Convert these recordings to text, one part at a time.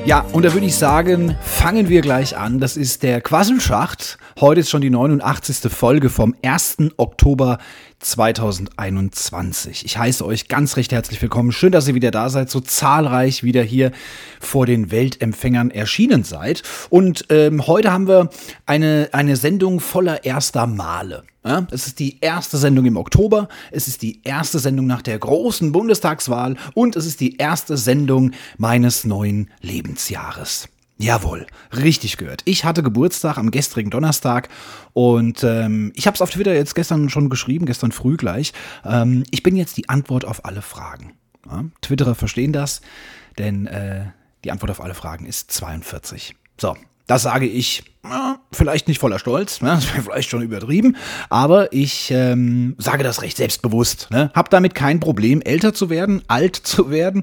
Ja, und da würde ich sagen, fangen wir gleich an. Das ist der Quasselschacht. Heute ist schon die 89. Folge vom 1. Oktober 2021. Ich heiße euch ganz recht herzlich willkommen. Schön, dass ihr wieder da seid, so zahlreich wieder hier vor den Weltempfängern erschienen seid. Und heute haben wir eine Sendung voller erster Male. Ja, es ist die erste Sendung im Oktober, es ist die erste Sendung nach der großen Bundestagswahl und es ist die erste Sendung meines neuen Lebensjahres. Jawohl, richtig gehört. Ich hatte Geburtstag am gestrigen Donnerstag und ich habe es auf Twitter jetzt gestern schon geschrieben, gestern früh gleich. Ich bin jetzt die Antwort auf alle Fragen. Ja, Twitterer verstehen das, denn die Antwort auf alle Fragen ist 42. So. Das sage ich, vielleicht nicht voller Stolz, das wäre vielleicht schon übertrieben, aber ich sage das recht selbstbewusst. Hab damit kein Problem, älter zu werden, alt zu werden.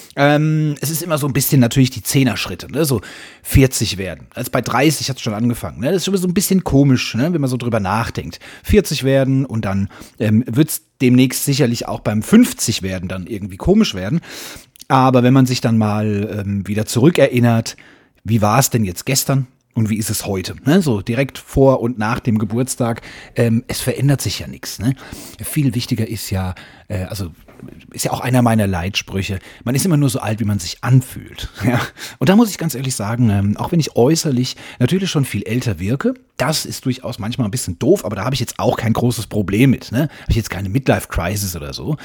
Es ist immer so ein bisschen natürlich die Zehner-Schritte, so 40 werden. Also bei 30 hat es schon angefangen. Das ist schon so ein bisschen komisch, wenn man so drüber nachdenkt. 40 werden und dann wird es demnächst sicherlich auch beim 50 werden dann irgendwie komisch werden. Aber wenn man sich dann mal wieder zurückerinnert, wie war es denn jetzt gestern und wie ist es heute? So direkt vor und nach dem Geburtstag. Es verändert sich ja nichts. Viel wichtiger ist ja, ist ja auch einer meiner Leitsprüche, man ist immer nur so alt, wie man sich anfühlt. Ja? Und da muss ich ganz ehrlich sagen, auch wenn ich äußerlich natürlich schon viel älter wirke, das ist durchaus manchmal ein bisschen doof, aber da habe ich jetzt auch kein großes Problem mit. Habe ich jetzt keine Midlife-Crisis oder so.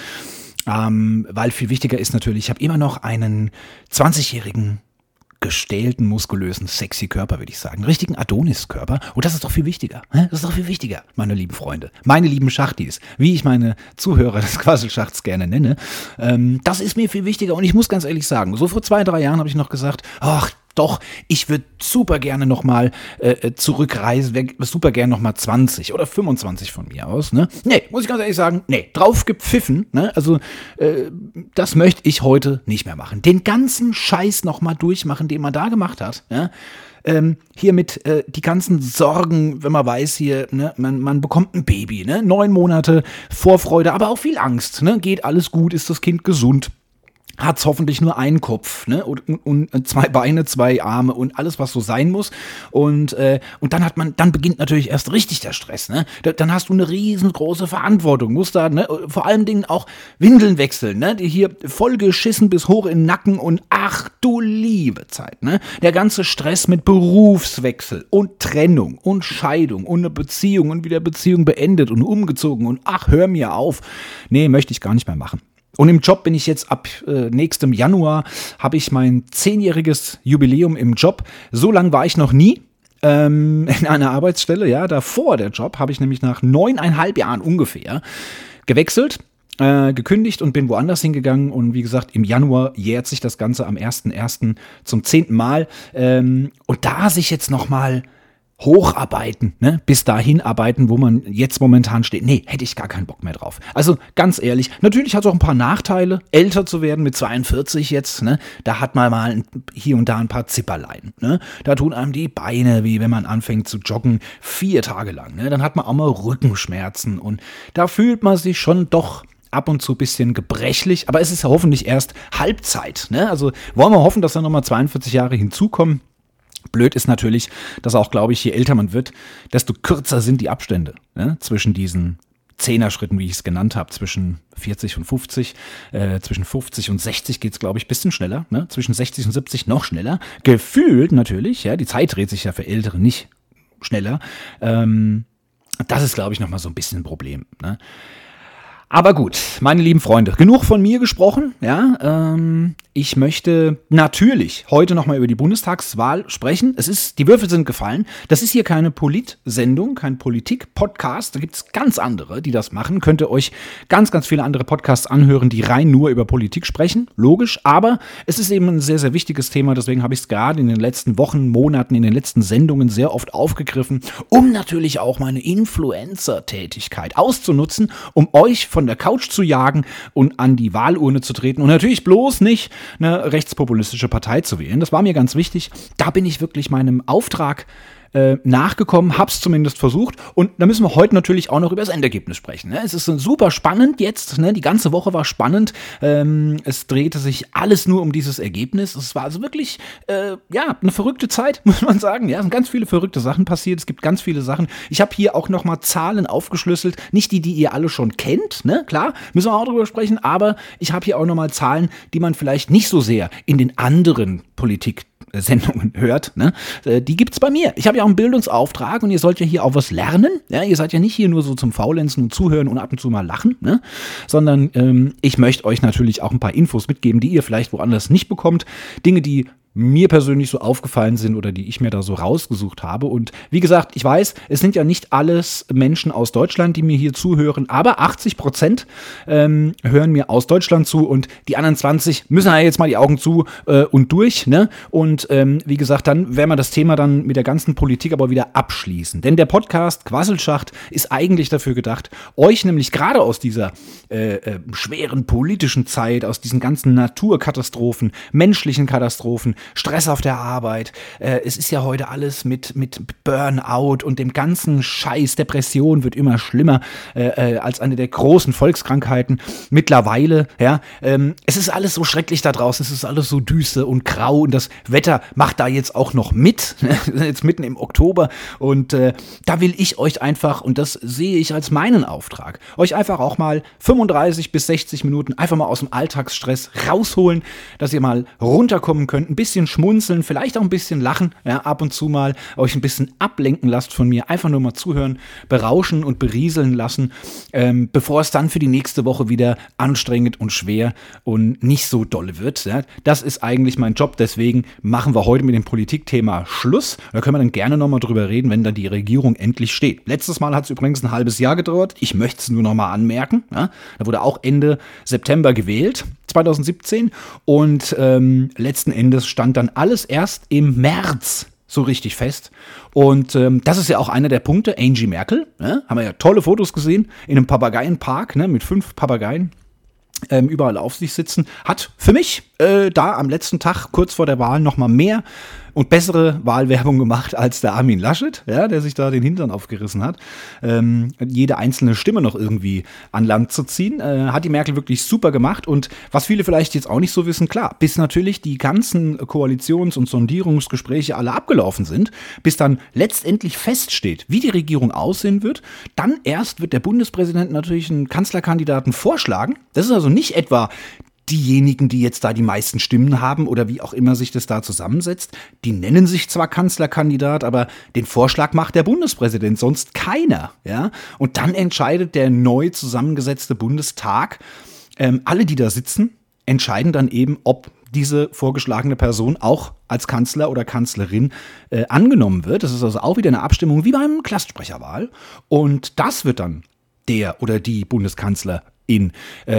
Weil viel wichtiger ist natürlich, ich habe immer noch einen 20-jährigen gestählten, muskulösen, sexy Körper, würde ich sagen. Einen richtigen Adonis-Körper. Und das ist doch viel wichtiger. Das ist doch viel wichtiger, meine lieben Freunde. Meine lieben Schachtis, wie ich meine Zuhörer des Quasselschachts gerne nenne. Das ist mir viel wichtiger. Und ich muss ganz ehrlich sagen, so vor 2-3 Jahren habe ich noch gesagt, ach doch, ich würde super gerne nochmal zurückreisen, wäre super gerne nochmal 20 oder 25 von mir aus. Nee, muss ich ganz ehrlich sagen, nee, drauf gepfiffen. Das möchte ich heute nicht mehr machen. Den ganzen Scheiß nochmal durchmachen, den man da gemacht hat. Ja? Hier mit die ganzen Sorgen, wenn man weiß hier, man bekommt ein Baby, 9 Monate Vorfreude, aber auch viel Angst. Geht alles gut, ist das Kind gesund? Hat's hoffentlich nur einen Kopf, und 2 Beine, 2 Arme und alles, was so sein muss. Und dann beginnt natürlich erst richtig der Stress, Dann hast du eine riesengroße Verantwortung, musst da, vor allen Dingen auch Windeln wechseln, Die hier voll geschissen bis hoch in den Nacken und ach du liebe Zeit, Der ganze Stress mit Berufswechsel und Trennung und Scheidung und eine Beziehung und wieder Beziehung beendet und umgezogen und ach, hör mir auf. Nee, möchte ich gar nicht mehr machen. Und im Job bin ich jetzt ab nächstem Januar, habe ich mein 10-jähriges Jubiläum im Job. So lang war ich noch nie in einer Arbeitsstelle. Ja, davor der Job habe ich nämlich nach 9,5 Jahren ungefähr gewechselt, gekündigt und bin woanders hingegangen. Und wie gesagt, im Januar jährt sich das Ganze am 1.1. zum 10. Mal. Und da sich jetzt nochmal hocharbeiten, bis dahin arbeiten, wo man jetzt momentan steht. Nee, hätte ich gar keinen Bock mehr drauf. Also ganz ehrlich, natürlich hat es auch ein paar Nachteile, älter zu werden mit 42 jetzt, da hat man mal hier und da ein paar Zipperlein, Da tun einem die Beine, wie wenn man anfängt zu joggen, 4 Tage lang, Dann hat man auch mal Rückenschmerzen und da fühlt man sich schon doch ab und zu ein bisschen gebrechlich, aber es ist ja hoffentlich erst Halbzeit, Also wollen wir hoffen, dass da nochmal 42 Jahre hinzukommen. Blöd ist natürlich, dass auch, glaube ich, je älter man wird, desto kürzer sind die Abstände zwischen diesen 10er-Schritten, wie ich es genannt habe, zwischen 40 und 50. Zwischen 50 und 60 geht es, glaube ich, ein bisschen schneller. Zwischen 60 und 70 noch schneller. Gefühlt natürlich, die Zeit dreht sich ja für Ältere nicht schneller. Das ist, glaube ich, nochmal so ein bisschen ein Problem. Aber gut, meine lieben Freunde, genug von mir gesprochen. Ich möchte natürlich heute nochmal über die Bundestagswahl sprechen. Die Würfel sind gefallen. Das ist hier keine Polit-Sendung, kein Politik-Podcast. Da gibt es ganz andere, die das machen. Könnt ihr euch ganz, ganz viele andere Podcasts anhören, die rein nur über Politik sprechen. Logisch, aber es ist eben ein sehr, sehr wichtiges Thema. Deswegen habe ich es gerade in den letzten Wochen, Monaten, in den letzten Sendungen sehr oft aufgegriffen, um natürlich auch meine Influencer-Tätigkeit auszunutzen, um euch von der Couch zu jagen und an die Wahlurne zu treten und natürlich bloß nicht eine rechtspopulistische Partei zu wählen. Das war mir ganz wichtig. Da bin ich wirklich meinem Auftrag nachgekommen, hab's zumindest versucht und da müssen wir heute natürlich auch noch über das Endergebnis sprechen. Ne? Es ist super spannend jetzt, ne? Die ganze Woche war spannend, es drehte sich alles nur um dieses Ergebnis, es war also wirklich, eine verrückte Zeit, muss man sagen, ja, es sind ganz viele verrückte Sachen passiert, es gibt ganz viele Sachen, ich habe hier auch nochmal Zahlen aufgeschlüsselt, nicht die ihr alle schon kennt, ne, klar, müssen wir auch drüber sprechen, aber ich habe hier auch nochmal Zahlen, die man vielleicht nicht so sehr in den anderen Politik-Sendungen hört, ne? Die gibt's bei mir. Ich habe ja auch einen Bildungsauftrag und ihr sollt ja hier auch was lernen. Ja? Ihr seid ja nicht hier nur so zum Faulenzen und Zuhören und ab und zu mal lachen, ne? Sondern ich möchte euch natürlich auch ein paar Infos mitgeben, die ihr vielleicht woanders nicht bekommt. Dinge, die mir persönlich so aufgefallen sind oder die ich mir da so rausgesucht habe. Und wie gesagt, ich weiß, es sind ja nicht alles Menschen aus Deutschland, die mir hier zuhören, aber 80% hören mir aus Deutschland zu und die anderen 20 müssen ja jetzt mal die Augen zu und durch, ne? Und wie gesagt, dann werden wir das Thema dann mit der ganzen Politik aber wieder abschließen. Denn der Podcast Quasselschacht ist eigentlich dafür gedacht, euch nämlich gerade aus dieser schweren politischen Zeit, aus diesen ganzen Naturkatastrophen, menschlichen Katastrophen, Stress auf der Arbeit. Es ist ja heute alles mit Burnout und dem ganzen Scheiß. Depression wird immer schlimmer als eine der großen Volkskrankheiten mittlerweile. Ja, es ist alles so schrecklich da draußen. Es ist alles so düster und grau und das Wetter macht da jetzt auch noch mit. Jetzt mitten im Oktober und da will ich euch einfach, und das sehe ich als meinen Auftrag, euch einfach auch mal 35 bis 60 Minuten einfach mal aus dem Alltagsstress rausholen, dass ihr mal runterkommen könnt, ein bisschen schmunzeln, vielleicht auch ein bisschen lachen, ja, ab und zu mal euch ein bisschen ablenken lasst von mir, einfach nur mal zuhören, berauschen und berieseln lassen, bevor es dann für die nächste Woche wieder anstrengend und schwer und nicht so dolle wird. Ja. Das ist eigentlich mein Job, deswegen machen wir heute mit dem Politikthema Schluss. Da können wir dann gerne nochmal drüber reden, wenn dann die Regierung endlich steht. Letztes Mal hat es übrigens ein halbes Jahr gedauert, ich möchte es nur nochmal anmerken. Ja. Da wurde auch Ende September gewählt, 2017 und letzten Endes stand dann alles erst im März so richtig fest. Und das ist ja auch einer der Punkte. Angie Merkel, ne? Haben wir ja tolle Fotos gesehen in einem Papageienpark, ne? Mit 5 Papageien. Überall auf sich sitzen, hat für mich da am letzten Tag, kurz vor der Wahl, nochmal mehr und bessere Wahlwerbung gemacht als der Armin Laschet, ja, der sich da den Hintern aufgerissen hat, jede einzelne Stimme noch irgendwie an Land zu ziehen, hat die Merkel wirklich super gemacht und was viele vielleicht jetzt auch nicht so wissen, klar, bis natürlich die ganzen Koalitions- und Sondierungsgespräche alle abgelaufen sind, bis dann letztendlich feststeht, wie die Regierung aussehen wird, dann erst wird der Bundespräsident natürlich einen Kanzlerkandidaten vorschlagen. Das ist also nicht etwa diejenigen, die jetzt da die meisten Stimmen haben oder wie auch immer sich das da zusammensetzt, die nennen sich zwar Kanzlerkandidat, aber den Vorschlag macht der Bundespräsident, sonst keiner. Ja? Und dann entscheidet der neu zusammengesetzte Bundestag, alle, die da sitzen, entscheiden dann eben, ob diese vorgeschlagene Person auch als Kanzler oder Kanzlerin angenommen wird. Das ist also auch wieder eine Abstimmung wie beim Klassensprecherwahl. Und das wird dann der oder die Bundeskanzlerin.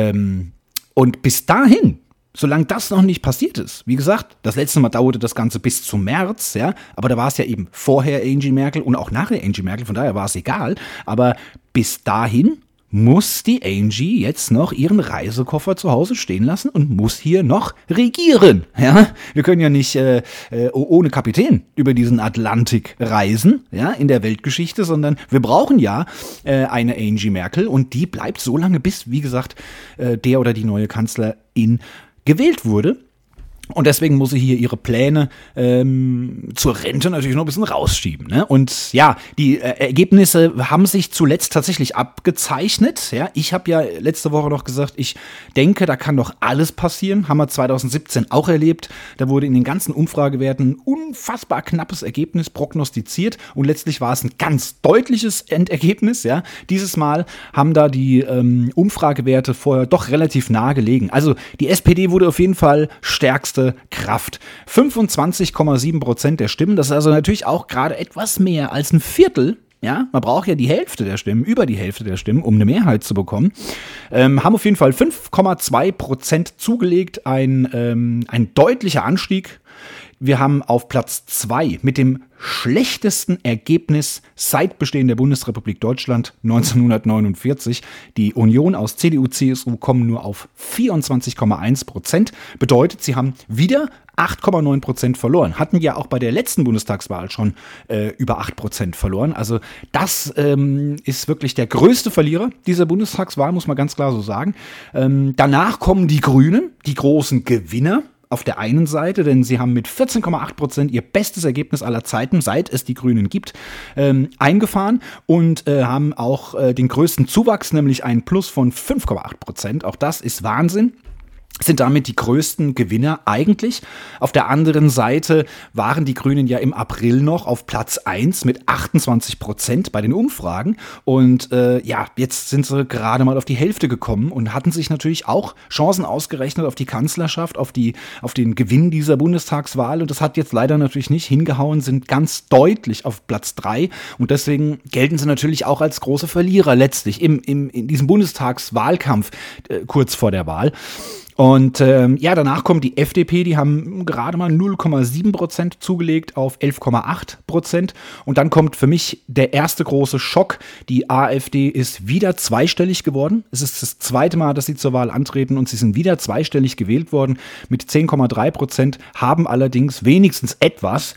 Und bis dahin, solange das noch nicht passiert ist, wie gesagt, das letzte Mal dauerte das Ganze bis zum März, ja, aber da war es ja eben vorher Angie Merkel und auch nachher Angie Merkel, von daher war es egal, aber bis dahin muss die Angie jetzt noch ihren Reisekoffer zu Hause stehen lassen und muss hier noch regieren. Ja? Wir können ja nicht ohne Kapitän über diesen Atlantik reisen, ja, in der Weltgeschichte, sondern wir brauchen ja eine Angie Merkel und die bleibt so lange, bis, wie gesagt, der oder die neue Kanzlerin gewählt wurde. Und deswegen muss sie hier ihre Pläne zur Rente natürlich noch ein bisschen rausschieben. Ne? Und ja, die Ergebnisse haben sich zuletzt tatsächlich abgezeichnet. Ja? Ich habe ja letzte Woche noch gesagt, ich denke, da kann doch alles passieren. Haben wir 2017 auch erlebt. Da wurde in den ganzen Umfragewerten ein unfassbar knappes Ergebnis prognostiziert. Und letztlich war es ein ganz deutliches Endergebnis. Ja? Dieses Mal haben da die Umfragewerte vorher doch relativ nah gelegen. Also die SPD wurde auf jeden Fall stärkste Kraft. 25,7% der Stimmen, das ist also natürlich auch gerade etwas mehr als ein Viertel. Ja, man braucht ja die Hälfte der Stimmen, über die Hälfte der Stimmen, um eine Mehrheit zu bekommen. Haben auf jeden Fall 5,2% zugelegt, ein deutlicher Anstieg. Wir haben auf Platz 2 mit dem schlechtesten Ergebnis seit Bestehen der Bundesrepublik Deutschland 1949. Die Union aus CDU, CSU kommen nur auf 24,1%. Bedeutet, sie haben wieder 8,9% verloren. Hatten ja auch bei der letzten Bundestagswahl schon über 8% verloren. Also das ist wirklich der größte Verlierer dieser Bundestagswahl, muss man ganz klar so sagen. Danach kommen die Grünen, die großen Gewinner. Auf der einen Seite, denn sie haben mit 14,8% ihr bestes Ergebnis aller Zeiten, seit es die Grünen gibt, eingefahren und haben auch den größten Zuwachs, nämlich einen Plus von 5,8%. Auch das ist Wahnsinn. Sind damit die größten Gewinner eigentlich. Auf der anderen Seite waren die Grünen ja im April noch auf Platz 1 mit 28% bei den Umfragen. Und jetzt sind sie gerade mal auf die Hälfte gekommen und hatten sich natürlich auch Chancen ausgerechnet auf die Kanzlerschaft, auf den Gewinn dieser Bundestagswahl. Und das hat jetzt leider natürlich nicht hingehauen, sind ganz deutlich auf Platz 3. Und deswegen gelten sie natürlich auch als große Verlierer letztlich in diesem Bundestagswahlkampf kurz vor der Wahl. Und danach kommt die FDP, die haben gerade mal 0,7% zugelegt auf 11,8%. Und dann kommt für mich der erste große Schock. Die AfD ist wieder zweistellig geworden. Es ist das zweite Mal, dass sie zur Wahl antreten und sie sind wieder zweistellig gewählt worden mit 10,3%, haben allerdings wenigstens etwas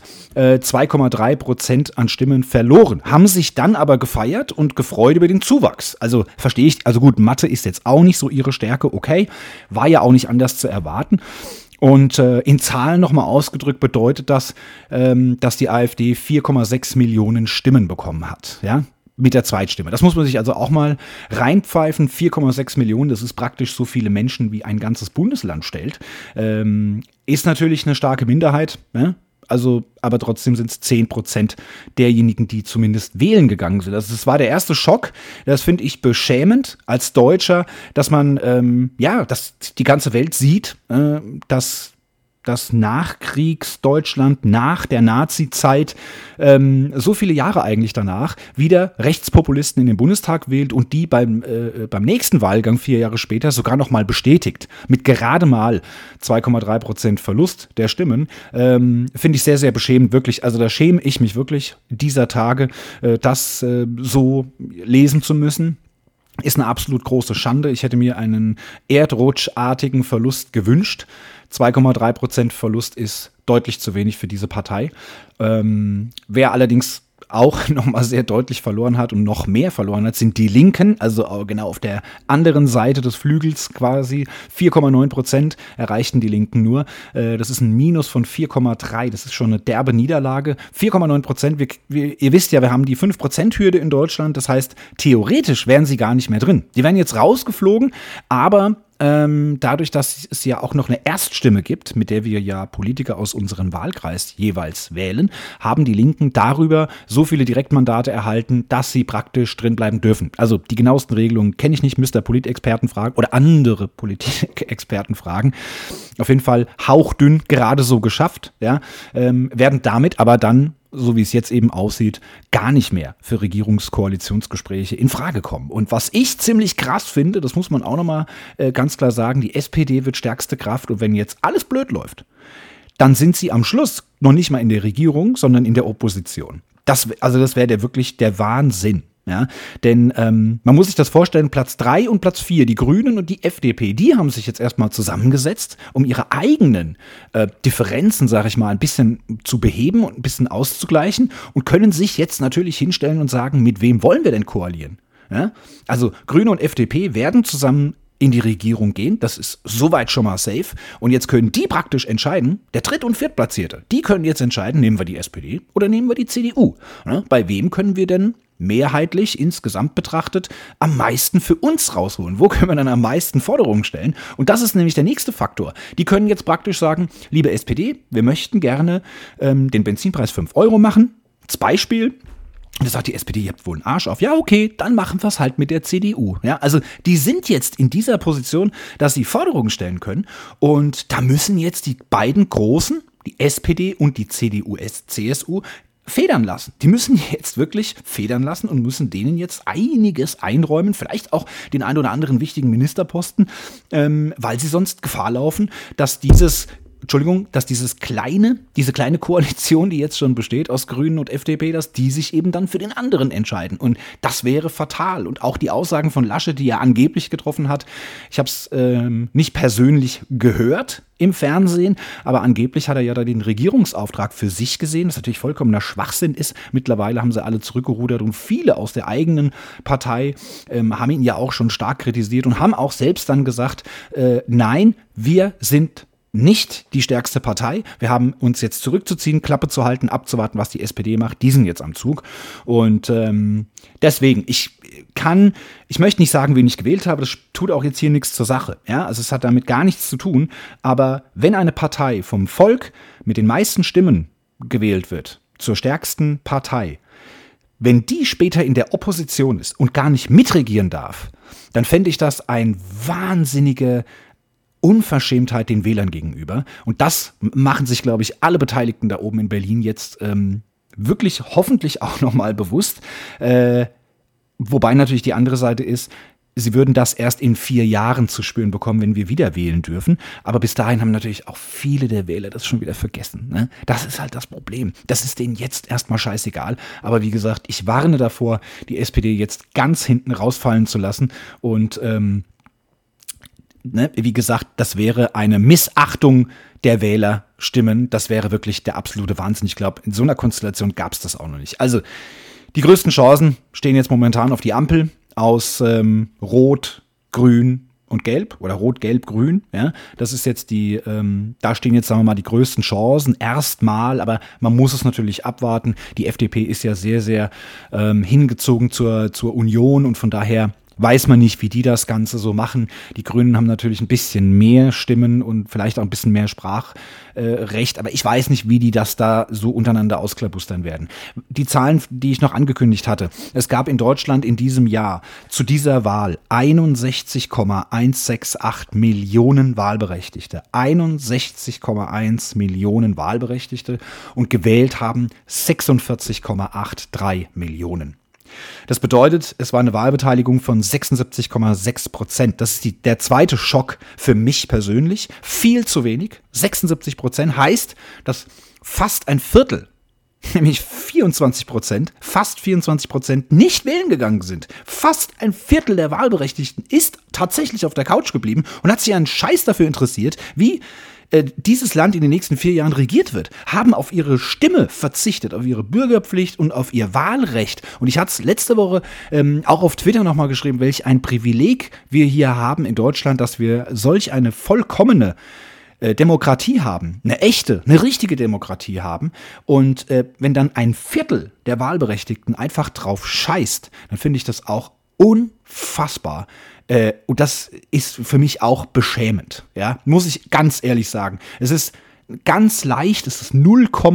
2,3% an Stimmen verloren. Haben sich dann aber gefeiert und gefreut über den Zuwachs. Also verstehe ich, also gut, Mathe ist jetzt auch nicht so ihre Stärke, okay, war ja auch nicht anders zu erwarten. Und in Zahlen nochmal ausgedrückt bedeutet das, dass die AfD 4,6 Millionen Stimmen bekommen hat, ja, mit der Zweitstimme. Das muss man sich also auch mal reinpfeifen. 4,6 Millionen, das ist praktisch so viele Menschen, wie ein ganzes Bundesland stellt. Ist natürlich eine starke Minderheit, ne? Also, aber trotzdem sind es 10% derjenigen, die zumindest wählen gegangen sind. Also das war der erste Schock. Das finde ich beschämend als Deutscher, dass man, dass die ganze Welt sieht, dass das Nachkriegsdeutschland nach der Nazi-Zeit so viele Jahre eigentlich danach wieder Rechtspopulisten in den Bundestag wählt und die beim nächsten Wahlgang 4 Jahre später sogar noch mal bestätigt. Mit gerade mal 2,3% Verlust der Stimmen. Finde ich sehr, sehr beschämend, wirklich. Also da schäme ich mich wirklich dieser Tage, das so lesen zu müssen. Ist eine absolut große Schande. Ich hätte mir einen erdrutschartigen Verlust gewünscht. 2,3% Verlust ist deutlich zu wenig für diese Partei. Wer allerdings auch nochmal sehr deutlich verloren hat und noch mehr verloren hat, sind die Linken, also genau auf der anderen Seite des Flügels quasi. 4,9% erreichten die Linken nur. Das ist ein Minus von 4,3. Das ist schon eine derbe Niederlage. 4,9%. Ihr wisst ja, wir haben die 5%-Hürde in Deutschland. Das heißt, theoretisch wären sie gar nicht mehr drin. Die wären jetzt rausgeflogen, aber dadurch, dass es ja auch noch eine Erststimme gibt, mit der wir ja Politiker aus unserem Wahlkreis jeweils wählen, haben die Linken darüber so viele Direktmandate erhalten, dass sie praktisch drin bleiben dürfen. Also die genauesten Regelungen kenne ich nicht, müsst ihr Politexperten fragen oder andere Politikexperten fragen. Auf jeden Fall hauchdünn gerade so geschafft, ja, werden damit aber dann, so wie es jetzt eben aussieht, gar nicht mehr für Regierungskoalitionsgespräche in Frage kommen. Und was ich ziemlich krass finde, das muss man auch nochmal ganz klar sagen, die SPD wird stärkste Kraft und wenn jetzt alles blöd läuft, dann sind sie am Schluss noch nicht mal in der Regierung, sondern in der Opposition. Das wäre wirklich der Wahnsinn. Ja, denn man muss sich das vorstellen, Platz 3 und Platz 4, die Grünen und die FDP, die haben sich jetzt erstmal zusammengesetzt, um ihre eigenen Differenzen, sage ich mal, ein bisschen zu beheben und ein bisschen auszugleichen und können sich jetzt natürlich hinstellen und sagen, mit wem wollen wir denn koalieren? Ja? Also Grüne und FDP werden zusammen in die Regierung gehen, das ist soweit schon mal safe. Und jetzt können die praktisch entscheiden, der Dritt- und Viertplatzierte, die können jetzt entscheiden, nehmen wir die SPD oder nehmen wir die CDU. Ja? Bei wem können wir denn mehrheitlich insgesamt betrachtet am meisten für uns rausholen? Wo können wir dann am meisten Forderungen stellen? Und das ist nämlich der nächste Faktor. Die können jetzt praktisch sagen, liebe SPD, wir möchten gerne den Benzinpreis 5 Euro machen. Als Beispiel. Und da sagt die SPD, ihr habt wohl einen Arsch auf. Ja, okay, dann machen wir es halt mit der CDU. Ja, also die sind jetzt in dieser Position, dass sie Forderungen stellen können. Und da müssen jetzt die beiden Großen, die SPD und die CDU-CSU, federn lassen. Die müssen jetzt wirklich federn lassen und müssen denen jetzt einiges einräumen, vielleicht auch den ein oder anderen wichtigen Ministerposten, weil sie sonst Gefahr laufen, dass dieses dass diese kleine Koalition, die jetzt schon besteht aus Grünen und FDP, dass die sich eben dann für den anderen entscheiden. Und das wäre fatal. Und auch die Aussagen von Laschet, die er angeblich getroffen hat, ich habe es nicht persönlich gehört im Fernsehen, aber angeblich hat er ja da den Regierungsauftrag für sich gesehen, das natürlich vollkommener Schwachsinn ist. Mittlerweile haben sie alle zurückgerudert und viele aus der eigenen Partei haben ihn ja auch schon stark kritisiert und haben auch selbst dann gesagt, nein, wir sind nicht die stärkste Partei. Wir haben uns jetzt zurückzuziehen, Klappe zu halten, abzuwarten, was die SPD macht. Die sind jetzt am Zug. Und deswegen, ich möchte nicht sagen, wen ich gewählt habe, das tut auch jetzt hier nichts zur Sache. Ja? Also es hat damit gar nichts zu tun. Aber wenn eine Partei vom Volk mit den meisten Stimmen gewählt wird, zur stärksten Partei, wenn die später in der Opposition ist und gar nicht mitregieren darf, dann fände ich das ein wahnsinnige Unverschämtheit den Wählern gegenüber. Und das machen sich, glaube ich, alle Beteiligten da oben in Berlin jetzt wirklich hoffentlich auch nochmal bewusst. Wobei natürlich die andere Seite ist, sie würden das erst in 4 Jahren zu spüren bekommen, wenn wir wieder wählen dürfen. Aber bis dahin haben natürlich auch viele der Wähler das schon wieder vergessen. Ne? Das ist halt das Problem. Das ist denen jetzt erstmal scheißegal. Aber wie gesagt, ich warne davor, die SPD jetzt ganz hinten rausfallen zu lassen. Und wie gesagt, das wäre eine Missachtung der Wählerstimmen. Das wäre wirklich der absolute Wahnsinn. Ich glaube, in so einer Konstellation gab es das auch noch nicht. Also die größten Chancen stehen jetzt momentan auf die Ampel aus Rot, Grün und Gelb oder Rot, Gelb, Grün. Ja, das ist jetzt da stehen jetzt, sagen wir mal, die größten Chancen erstmal, aber man muss es natürlich abwarten. Die FDP ist ja sehr, sehr hingezogen zur Union und von daher weiß man nicht, wie die das Ganze so machen. Die Grünen haben natürlich ein bisschen mehr Stimmen und vielleicht auch ein bisschen mehr Sprachrecht, aber ich weiß nicht, wie die das da so untereinander ausklabustern werden. Die Zahlen, die ich noch angekündigt hatte, es gab in Deutschland in diesem Jahr zu dieser Wahl 61,168 Millionen Wahlberechtigte. 61,1 Millionen Wahlberechtigte und gewählt haben 46,83 Millionen. Das bedeutet, es war eine Wahlbeteiligung von 76,6%. Das ist der zweite Schock für mich persönlich. Viel zu wenig. 76% heißt, dass fast ein Viertel, nämlich 24%, fast 24% nicht wählen gegangen sind. Fast ein Viertel der Wahlberechtigten ist tatsächlich auf der Couch geblieben und hat sich einen Scheiß dafür interessiert, wie dieses Land in den nächsten 4 Jahren regiert wird, haben auf ihre Stimme verzichtet, auf ihre Bürgerpflicht und auf ihr Wahlrecht. Und ich hatte es letzte Woche auch auf Twitter nochmal geschrieben, welch ein Privileg wir hier haben in Deutschland, dass wir solch eine vollkommene Demokratie haben, eine echte, eine richtige Demokratie haben. Und wenn dann ein Viertel der Wahlberechtigten einfach drauf scheißt, dann finde ich das auch unfassbar. Und das ist für mich auch beschämend, ja, muss ich ganz ehrlich sagen. Es ist ganz leicht, es ist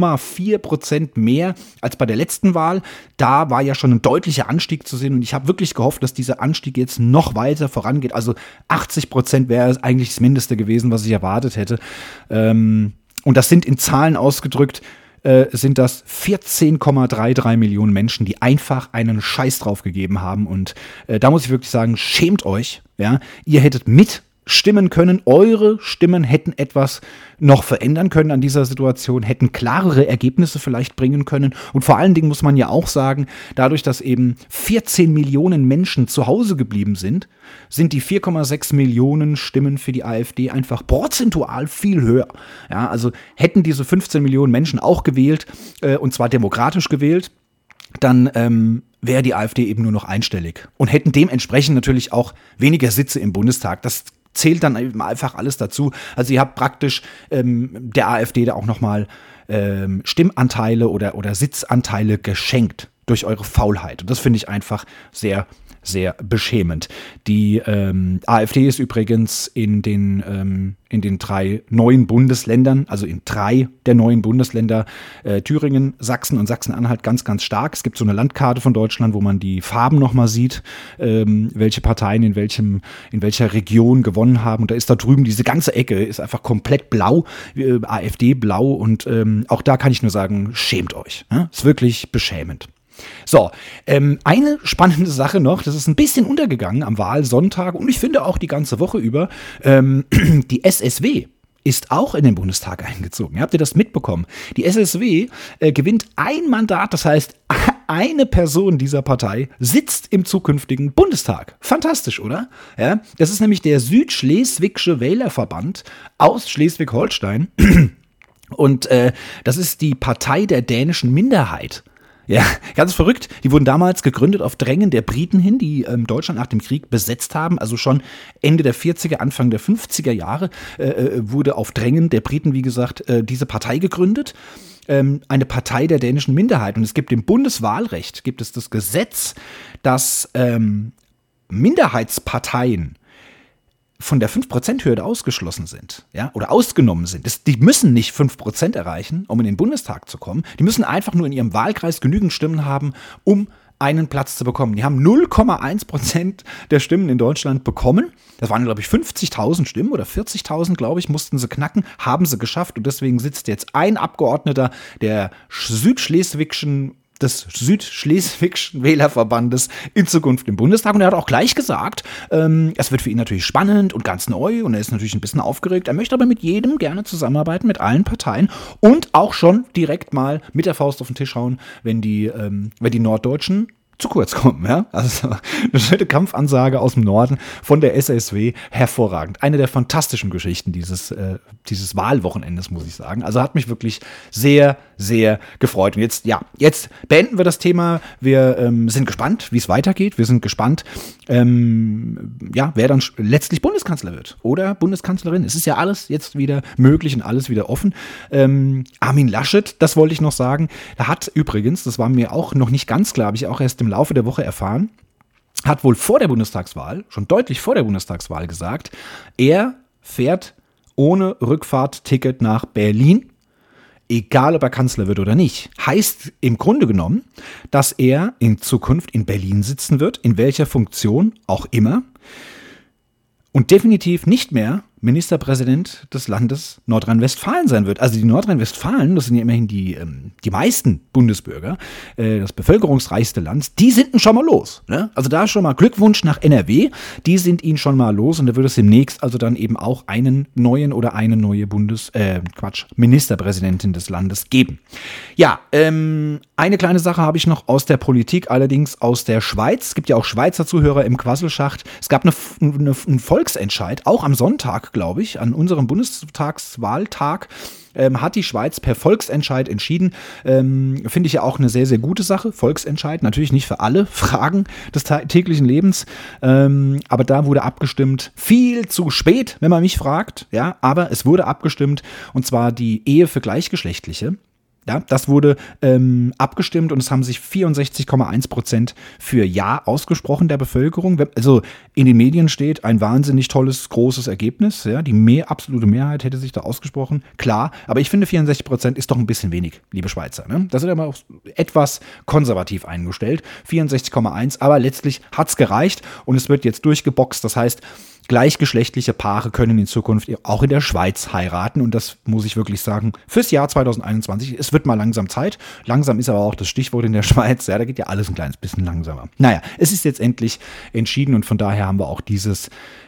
0,4% mehr als bei der letzten Wahl. Da war ja schon ein deutlicher Anstieg zu sehen und ich habe wirklich gehofft, dass dieser Anstieg jetzt noch weiter vorangeht. Also 80% wäre eigentlich das Mindeste gewesen, was ich erwartet hätte. Und das sind in Zahlen ausgedrückt, sind das 14,33 Millionen Menschen, die einfach einen Scheiß drauf gegeben haben. Und da muss ich wirklich sagen, schämt euch. Ja? Ihr hättet mitstimmen können, eure Stimmen hätten etwas noch verändern können an dieser Situation, hätten klarere Ergebnisse vielleicht bringen können. Und vor allen Dingen muss man ja auch sagen, dadurch, dass eben 14 Millionen Menschen zu Hause geblieben sind, sind die 4,6 Millionen Stimmen für die AfD einfach prozentual viel höher. Ja, also hätten diese 15 Millionen Menschen auch gewählt, und zwar demokratisch gewählt, dann wäre die AfD eben nur noch einstellig und hätten dementsprechend natürlich auch weniger Sitze im Bundestag. Das zählt dann eben einfach alles dazu. Also ihr habt praktisch der AfD da auch nochmal Stimmanteile oder Sitzanteile geschenkt durch eure Faulheit. Und das finde ich einfach sehr, sehr beschämend. Die AfD ist übrigens in den 3 neuen Bundesländern, also in 3 der neuen Bundesländer, Thüringen, Sachsen und Sachsen-Anhalt ganz, ganz stark. Es gibt so eine Landkarte von Deutschland, wo man die Farben nochmal sieht, welche Parteien in welcher Region gewonnen haben. Und da ist da drüben diese ganze Ecke, ist einfach komplett blau, AfD blau. Und auch da kann ich nur sagen, schämt euch. Ja? Ist wirklich beschämend. So, eine spannende Sache noch, das ist ein bisschen untergegangen am Wahlsonntag und ich finde auch die ganze Woche über, die SSW ist auch in den Bundestag eingezogen. Habt ihr das mitbekommen? Die SSW gewinnt ein Mandat, das heißt, eine Person dieser Partei sitzt im zukünftigen Bundestag. Fantastisch, oder? Ja, das ist nämlich der Südschleswigsche Wählerverband aus Schleswig-Holstein. Und das ist die Partei der dänischen Minderheit. Ja, ganz verrückt. Die wurden damals gegründet auf Drängen der Briten hin, die Deutschland nach dem Krieg besetzt haben. Also schon Ende der 40er, Anfang der 50er Jahre wurde auf Drängen der Briten, wie gesagt, diese Partei gegründet. Eine Partei der dänischen Minderheit. Und es gibt im Bundeswahlrecht, gibt es das Gesetz, dass Minderheitsparteien von der 5%-Hürde ausgeschlossen sind, ja, oder ausgenommen sind. Die müssen nicht 5% erreichen, um in den Bundestag zu kommen. Die müssen einfach nur in ihrem Wahlkreis genügend Stimmen haben, um einen Platz zu bekommen. Die haben 0,1% der Stimmen in Deutschland bekommen. Das waren, glaube ich, 50.000 Stimmen oder 40.000, glaube ich, mussten sie knacken, haben sie geschafft. Und deswegen sitzt jetzt ein Abgeordneter des Südschleswigschen Wählerverbandes in Zukunft im Bundestag. Und er hat auch gleich gesagt, es wird für ihn natürlich spannend und ganz neu und er ist natürlich ein bisschen aufgeregt. Er möchte aber mit jedem gerne zusammenarbeiten, mit allen Parteien und auch schon direkt mal mit der Faust auf den Tisch hauen, wenn die Norddeutschen zu kurz kommen, ja. Also eine schöne Kampfansage aus dem Norden von der SSW, hervorragend. Eine der fantastischen Geschichten dieses Wahlwochenendes, muss ich sagen. Also hat mich wirklich sehr, sehr gefreut. Und jetzt beenden wir das Thema. Wir sind gespannt, wie es weitergeht. Wir sind gespannt, wer dann letztlich Bundeskanzler wird oder Bundeskanzlerin. Es ist ja alles jetzt wieder möglich und alles wieder offen. Armin Laschet, das wollte ich noch sagen, er hat übrigens, das war mir auch noch nicht ganz klar, habe ich auch erst im Laufe der Woche erfahren, hat wohl vor der Bundestagswahl, schon deutlich vor der Bundestagswahl gesagt, er fährt ohne Rückfahrtticket nach Berlin, egal ob er Kanzler wird oder nicht. Heißt im Grunde genommen, dass er in Zukunft in Berlin sitzen wird, in welcher Funktion auch immer, und definitiv nicht mehr Ministerpräsident des Landes Nordrhein-Westfalen sein wird. Also die Nordrhein-Westfalen, das sind ja immerhin die meisten Bundesbürger, das bevölkerungsreichste Land, die sind ihn schon mal los. Ne? Also da schon mal Glückwunsch nach NRW, die sind ihn schon mal los und da wird es demnächst also dann eben auch einen neuen oder eine neue Ministerpräsidentin des Landes geben. Ja, eine kleine Sache habe ich noch aus der Politik, allerdings aus der Schweiz. Es gibt ja auch Schweizer Zuhörer im Quasselschacht. Es gab einen Volksentscheid, auch am Sonntag, glaube ich, an unserem Bundestagswahltag, hat die Schweiz per Volksentscheid entschieden. Finde ich ja auch eine sehr, sehr gute Sache. Volksentscheid, natürlich nicht für alle Fragen des täglichen Lebens, aber da wurde abgestimmt, viel zu spät, wenn man mich fragt, ja, aber es wurde abgestimmt, und zwar die Ehe für Gleichgeschlechtliche. Ja, das wurde abgestimmt und es haben sich 64,1% für Ja ausgesprochen der Bevölkerung. Also in den Medien steht ein wahnsinnig tolles, großes Ergebnis. Ja, die absolute Mehrheit hätte sich da ausgesprochen. Klar, aber ich finde 64% ist doch ein bisschen wenig, liebe Schweizer. Ne? Das sind aber auch etwas konservativ eingestellt. 64,1, aber letztlich hat es gereicht und es wird jetzt durchgeboxt. Das heißt, gleichgeschlechtliche Paare können in Zukunft auch in der Schweiz heiraten und das muss ich wirklich sagen, fürs Jahr 2021, es wird mal langsam Zeit. Langsam ist aber auch das Stichwort in der Schweiz, ja, da geht ja alles ein kleines bisschen langsamer. Naja, es ist jetzt endlich entschieden und von daher haben wir auch dieses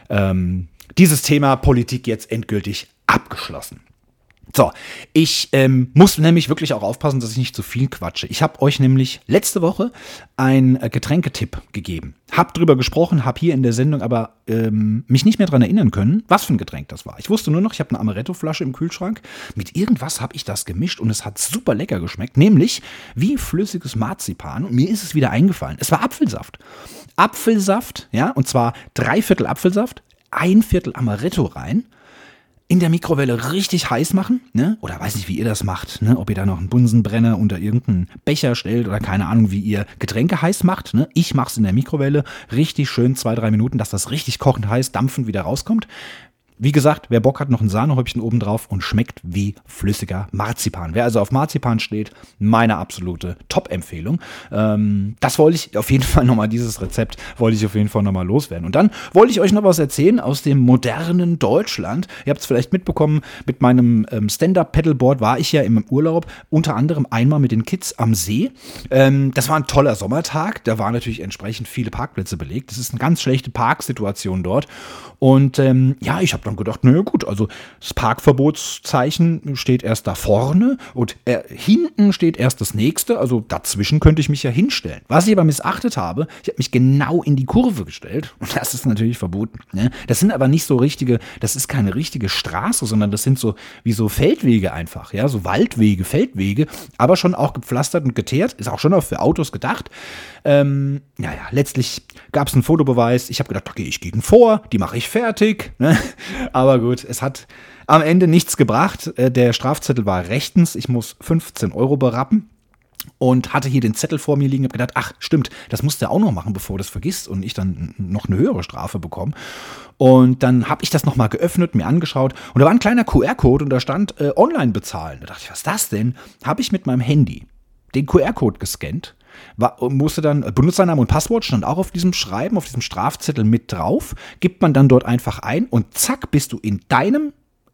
Thema Politik jetzt endgültig abgeschlossen. So, ich muss nämlich wirklich auch aufpassen, dass ich nicht zu viel quatsche. Ich habe euch nämlich letzte Woche einen Getränketipp gegeben. Hab drüber gesprochen, habe hier in der Sendung aber mich nicht mehr dran erinnern können, was für ein Getränk das war. Ich wusste nur noch, ich habe eine Amaretto-Flasche im Kühlschrank. Mit irgendwas habe ich das gemischt und es hat super lecker geschmeckt, nämlich wie flüssiges Marzipan. Und mir ist es wieder eingefallen. Es war Apfelsaft. Apfelsaft, ja, und zwar 3/4 Apfelsaft, 1/4 Amaretto rein. In der Mikrowelle richtig heiß machen, ne? Oder weiß nicht, wie ihr das macht, ne? Ob ihr da noch einen Bunsenbrenner unter irgendeinen Becher stellt oder keine Ahnung, wie ihr Getränke heiß macht, ne? Ich mach's in der Mikrowelle, richtig schön 2-3 Minuten, dass das richtig kochend heiß, dampfend wieder rauskommt. Wie gesagt, wer Bock hat, noch ein Sahnehäubchen oben drauf und schmeckt wie flüssiger Marzipan. Wer also auf Marzipan steht, meine absolute Top-Empfehlung. Das wollte ich auf jeden Fall nochmal, dieses Rezept wollte ich auf jeden Fall nochmal loswerden. Und dann wollte ich euch noch was erzählen aus dem modernen Deutschland. Ihr habt es vielleicht mitbekommen, mit meinem Stand-Up-Paddleboard war ich ja im Urlaub, unter anderem einmal mit den Kids am See. Das war ein toller Sommertag, da waren natürlich entsprechend viele Parkplätze belegt. Das ist eine ganz schlechte Parksituation dort. Und ich habe habe dann gedacht, naja gut, also das Parkverbotszeichen steht erst da vorne und hinten steht erst das nächste, also dazwischen könnte ich mich ja hinstellen. Was ich aber missachtet habe, ich habe mich genau in die Kurve gestellt und das ist natürlich verboten. Ne? Das sind aber nicht so richtige, das ist keine richtige Straße, sondern das sind so wie so Feldwege einfach, ja, so Waldwege, Feldwege, aber schon auch gepflastert und geteert, ist auch schon auch für Autos gedacht. Letztlich gab es einen Fotobeweis. Ich habe gedacht, okay, ich gehe vor, die mache ich fertig. Ne? Aber gut, es hat am Ende nichts gebracht. Der Strafzettel war rechtens. Ich muss 15 Euro berappen. Und hatte hier den Zettel vor mir liegen, habe gedacht, ach stimmt, das musst du auch noch machen, bevor du das vergisst und ich dann noch eine höhere Strafe bekomme. Und dann habe ich das nochmal geöffnet, mir angeschaut und da war ein kleiner QR-Code und da stand online bezahlen. Da dachte ich, was ist das denn? Habe ich mit meinem Handy den QR-Code gescannt, musste dann, Benutzername und Passwort stand auch auf diesem Schreiben, auf diesem Strafzettel mit drauf, gibt man dann dort einfach ein und zack, bist du in deinem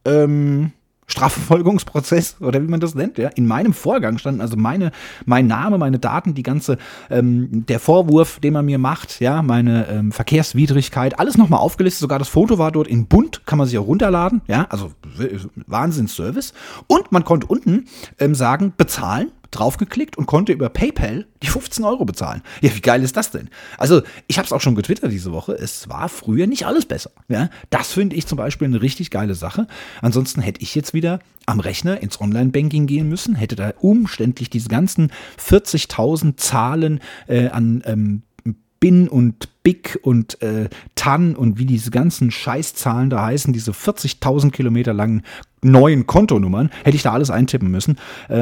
Strafverfolgungsprozess oder wie man das nennt, ja, in meinem Vorgang standen also mein Name, meine Daten, die ganze, der Vorwurf, den man mir macht, ja, meine Verkehrswidrigkeit, alles nochmal aufgelistet, sogar das Foto war dort in bunt, kann man sich auch runterladen, ja, also Wahnsinnsservice und man konnte unten sagen, bezahlen, draufgeklickt und konnte über PayPal die 15 Euro bezahlen. Ja, wie geil ist das denn? Also, ich habe es auch schon getwittert diese Woche. Es war früher nicht alles besser. Ja, das finde ich zum Beispiel eine richtig geile Sache. Ansonsten hätte ich jetzt wieder am Rechner ins Online-Banking gehen müssen, hätte da umständlich diese ganzen 40.000 Zahlen an BIN und BIC und TAN und wie diese ganzen Scheißzahlen da heißen, diese 40.000 Kilometer langen neuen Kontonummern, hätte ich da alles eintippen müssen.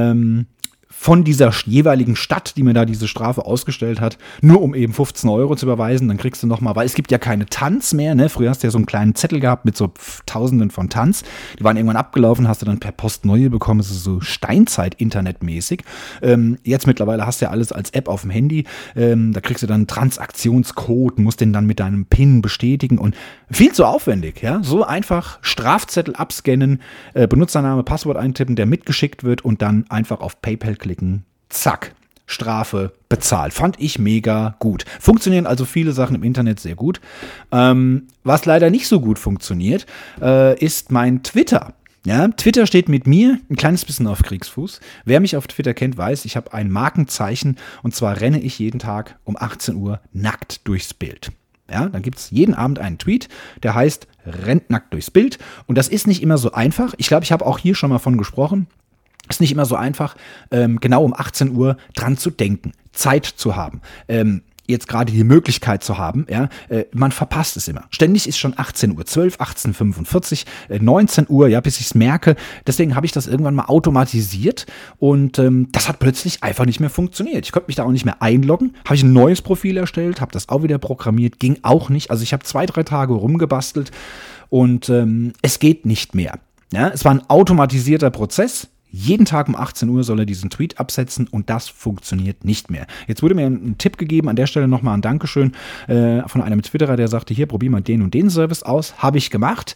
Von dieser jeweiligen Stadt, die mir da diese Strafe ausgestellt hat, nur um eben 15 Euro zu überweisen, dann kriegst du nochmal, weil es gibt ja keine Tanz mehr, ne? Früher hast du ja so einen kleinen Zettel gehabt mit so Tausenden von Tanz, die waren irgendwann abgelaufen, hast du dann per Post neue bekommen, das ist so Steinzeit-Internetmäßig. Jetzt mittlerweile hast du ja alles als App auf dem Handy, da kriegst du dann einen Transaktionscode, musst den dann mit deinem PIN bestätigen und viel zu aufwendig, ja? So einfach Strafzettel abscannen, Benutzername, Passwort eintippen, der mitgeschickt wird und dann einfach auf PayPal klicken. Zack, Strafe bezahlt. Fand ich mega gut. Funktionieren also viele Sachen im Internet sehr gut. Was leider nicht so gut funktioniert, ist mein Twitter. Ja, Twitter steht mit mir ein kleines bisschen auf Kriegsfuß. Wer mich auf Twitter kennt, weiß, ich habe ein Markenzeichen und zwar renne ich jeden Tag um 18 Uhr nackt durchs Bild. Ja, dann gibt es jeden Abend einen Tweet, der heißt rennt nackt durchs Bild und das ist nicht immer so einfach. Ich glaube, ich habe auch hier schon mal von gesprochen. Ist nicht immer so einfach, genau um 18 Uhr dran zu denken, Zeit zu haben, jetzt gerade die Möglichkeit zu haben, ja, man verpasst es immer. Ständig ist schon 18:12 Uhr, 18:45 Uhr, 19 Uhr, ja, bis ich es merke. Deswegen habe ich das irgendwann mal automatisiert und das hat plötzlich einfach nicht mehr funktioniert. Ich konnte mich da auch nicht mehr einloggen, habe ich ein neues Profil erstellt, habe das auch wieder programmiert, ging auch nicht. Also ich habe 2-3 Tage rumgebastelt und es geht nicht mehr. Ja, es war ein automatisierter Prozess. Jeden Tag um 18 Uhr soll er diesen Tweet absetzen und das funktioniert nicht mehr. Jetzt wurde mir ein Tipp gegeben, an der Stelle nochmal ein Dankeschön von einem Twitterer, der sagte, hier, probier mal den und den Service aus. Habe ich gemacht.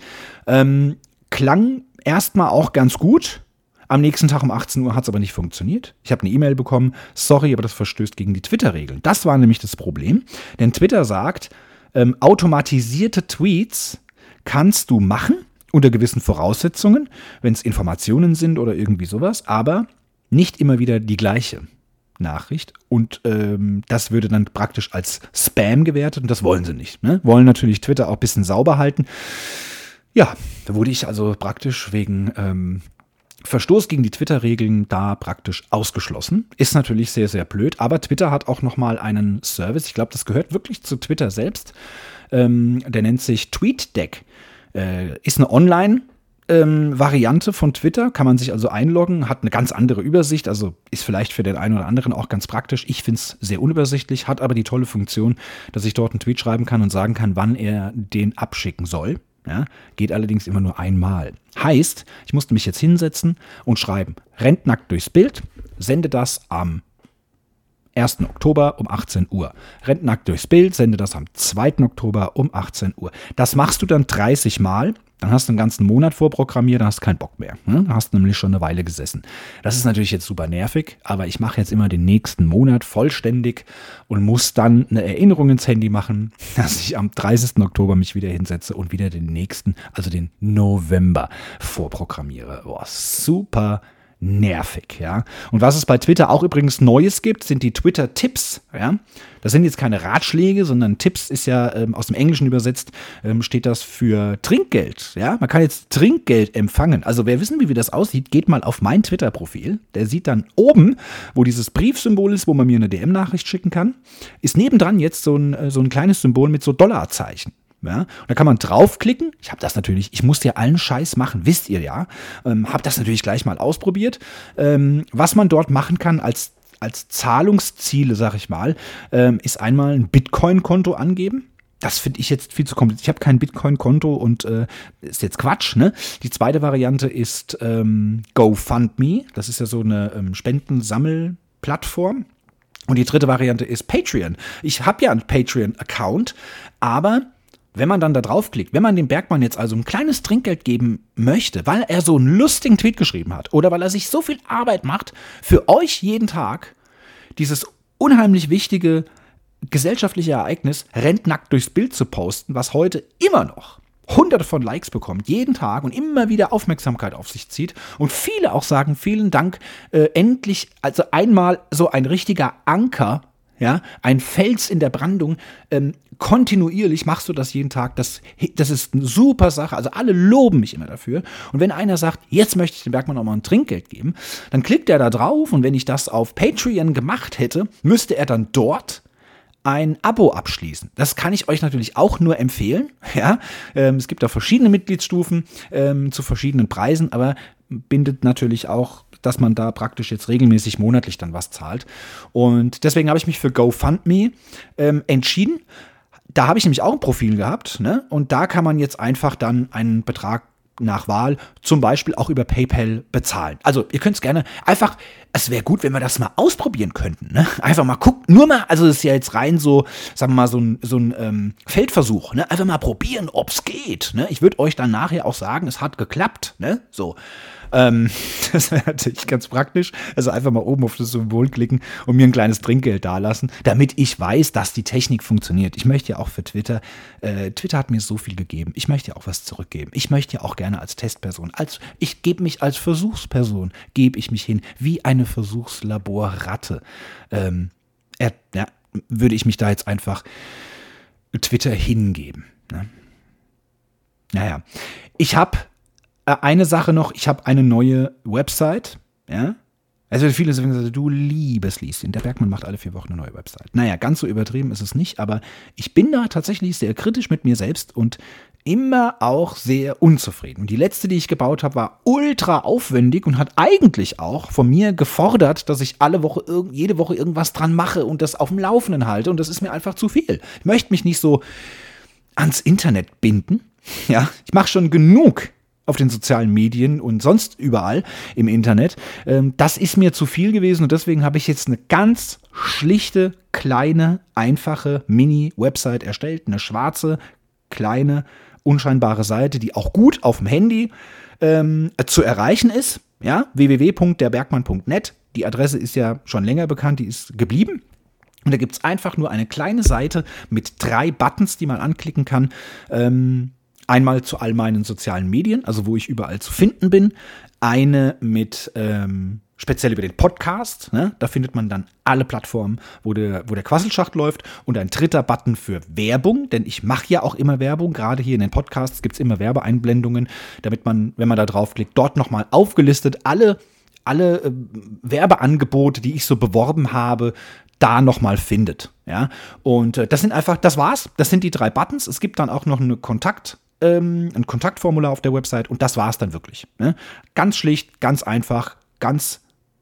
Klang erstmal auch ganz gut. Am nächsten Tag um 18 Uhr hat es aber nicht funktioniert. Ich habe eine E-Mail bekommen, sorry, aber das verstößt gegen die Twitter-Regeln. Das war nämlich das Problem, denn Twitter sagt, automatisierte Tweets kannst du machen, unter gewissen Voraussetzungen, wenn es Informationen sind oder irgendwie sowas, aber nicht immer wieder die gleiche Nachricht. Und das würde dann praktisch als Spam gewertet und das wollen sie nicht. Ne? Wollen natürlich Twitter auch ein bisschen sauber halten. Ja, da wurde ich also praktisch wegen Verstoß gegen die Twitter-Regeln da praktisch ausgeschlossen. Ist natürlich sehr, sehr blöd, aber Twitter hat auch nochmal einen Service. Ich glaube, das gehört wirklich zu Twitter selbst. Der nennt sich TweetDeck. Ist eine Online-Variante von Twitter, kann man sich also einloggen, hat eine ganz andere Übersicht, also ist vielleicht für den einen oder anderen auch ganz praktisch. Ich finde es sehr unübersichtlich, hat aber die tolle Funktion, dass ich dort einen Tweet schreiben kann und sagen kann, wann er den abschicken soll. Ja, geht allerdings immer nur einmal. Heißt, ich musste mich jetzt hinsetzen und schreiben, rennt nackt durchs Bild, sende das am 1. Oktober um 18 Uhr. Rennt nackt durchs Bild, sende das am 2. Oktober um 18 Uhr. Das machst du dann 30 Mal. Dann hast du einen ganzen Monat vorprogrammiert, dann hast du keinen Bock mehr. Ne? Dann hast du nämlich schon eine Weile gesessen. Das ist natürlich jetzt super nervig, aber ich mache jetzt immer den nächsten Monat vollständig und muss dann eine Erinnerung ins Handy machen, dass ich am 30. Oktober mich wieder hinsetze und wieder den nächsten, also den November vorprogrammiere. Boah, super nervig, ja. Und was es bei Twitter auch übrigens Neues gibt, sind die Twitter-Tipps, ja. Das sind jetzt keine Ratschläge, sondern Tipps ist ja aus dem Englischen übersetzt, steht das für Trinkgeld, ja. Man kann jetzt Trinkgeld empfangen. Also wer wissen will, wie das aussieht, geht mal auf mein Twitter-Profil. Der sieht dann oben, wo dieses Briefsymbol ist, wo man mir eine DM-Nachricht schicken kann, ist nebendran jetzt so ein kleines Symbol mit so Dollarzeichen. Ja, und da kann man draufklicken. Ich musste ja allen Scheiß machen, wisst ihr ja. Habe das natürlich gleich mal ausprobiert. Was man dort machen kann als Zahlungsziele, sag ich mal, ist einmal ein Bitcoin-Konto angeben. Das finde ich jetzt viel zu kompliziert. Ich habe kein Bitcoin-Konto und ist jetzt Quatsch, ne? Die zweite Variante ist GoFundMe. Das ist ja so eine Spendensammelplattform. Und die dritte Variante ist Patreon. Ich habe ja einen Patreon-Account, aber wenn man dann da draufklickt, wenn man dem Bergmann jetzt also ein kleines Trinkgeld geben möchte, weil er so einen lustigen Tweet geschrieben hat oder weil er sich so viel Arbeit macht, für euch jeden Tag dieses unheimlich wichtige gesellschaftliche Ereignis rennt nackt durchs Bild zu posten, was heute immer noch Hunderte von Likes bekommt, jeden Tag und immer wieder Aufmerksamkeit auf sich zieht und viele auch sagen, vielen Dank, endlich, also einmal so ein richtiger Anker, ja, ein Fels in der Brandung, kontinuierlich machst du das jeden Tag, das ist eine super Sache, also alle loben mich immer dafür und wenn einer sagt, jetzt möchte ich dem Bergmann auch mal ein Trinkgeld geben, dann klickt er da drauf und wenn ich das auf Patreon gemacht hätte, müsste er dann dort ein Abo abschließen. Das kann ich euch natürlich auch nur empfehlen, ja, es gibt da verschiedene Mitgliedsstufen zu verschiedenen Preisen, aber bindet natürlich auch, dass man da praktisch jetzt regelmäßig monatlich dann was zahlt. Und deswegen habe ich mich für GoFundMe entschieden. Da habe ich nämlich auch ein Profil gehabt, ne? Und da kann man jetzt einfach dann einen Betrag nach Wahl zum Beispiel auch über PayPal bezahlen. Also ihr könnt es gerne einfach, es wäre gut, wenn wir das mal ausprobieren könnten. Ne? Einfach mal gucken, nur mal, also das ist ja jetzt rein so, sagen wir mal, so ein Feldversuch. Ne? Einfach mal probieren, ob es geht. Ne? Ich würde euch dann nachher auch sagen, es hat geklappt. Ne? So. Das wäre natürlich ganz praktisch. Also einfach mal oben auf das Symbol klicken und mir ein kleines Trinkgeld dalassen, damit ich weiß, dass die Technik funktioniert. Ich möchte ja auch für Twitter hat mir so viel gegeben. Ich möchte ja auch was zurückgeben. Ich möchte ja auch gerne als Testperson, ich gebe mich als Versuchsperson, gebe ich mich hin, wie eine Versuchslaborratte. Würde ich mich da jetzt einfach Twitter hingeben. Ne? Naja, ich habe eine Sache noch, ich habe eine neue Website, ja. Also viele sagen, du liebes Lieschen, der Bergmann macht alle 4 Wochen eine neue Website. Naja, ganz so übertrieben ist es nicht, aber ich bin da tatsächlich sehr kritisch mit mir selbst und immer auch sehr unzufrieden. Und die letzte, die ich gebaut habe, war ultra aufwendig und hat eigentlich auch von mir gefordert, dass ich jede Woche irgendwas dran mache und das auf dem Laufenden halte und das ist mir einfach zu viel. Ich möchte mich nicht so ans Internet binden, ja. Ich mache schon genug auf den sozialen Medien und sonst überall im Internet. Das ist mir zu viel gewesen und deswegen habe ich jetzt eine ganz schlichte, kleine, einfache Mini-Website erstellt. Eine schwarze, kleine, unscheinbare Seite, die auch gut auf dem Handy zu erreichen ist. Ja, www.derbergmann.net. Die Adresse ist ja schon länger bekannt, die ist geblieben. Und da gibt es einfach nur eine kleine Seite mit 3 Buttons, die man anklicken kann. Einmal zu all meinen sozialen Medien, also wo ich überall zu finden bin. Eine mit speziell über den Podcast, ne? Da findet man dann alle Plattformen, wo der Quasselschacht läuft. Und ein 3. Button für Werbung, denn ich mache ja auch immer Werbung. Gerade hier in den Podcasts gibt es immer Werbeeinblendungen, damit man, wenn man da draufklickt, dort nochmal aufgelistet alle Werbeangebote, die ich so beworben habe, da nochmal findet. Ja? Und das war's. Das sind die 3 Buttons. Es gibt dann auch noch ein Kontaktformular auf der Website und das war's dann wirklich. Ne? Ganz schlicht, ganz einfach, ganz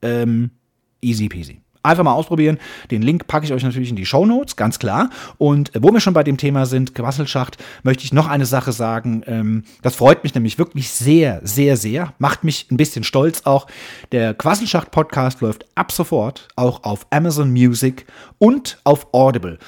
easy peasy. Einfach mal ausprobieren. Den Link packe ich euch natürlich in die Shownotes, ganz klar. Und wo wir schon bei dem Thema sind, Quasselschacht, möchte ich noch eine Sache sagen. Das freut mich nämlich wirklich sehr, sehr, sehr. Macht mich ein bisschen stolz auch. Der Quasselschacht-Podcast läuft ab sofort auch auf Amazon Music und auf Audible.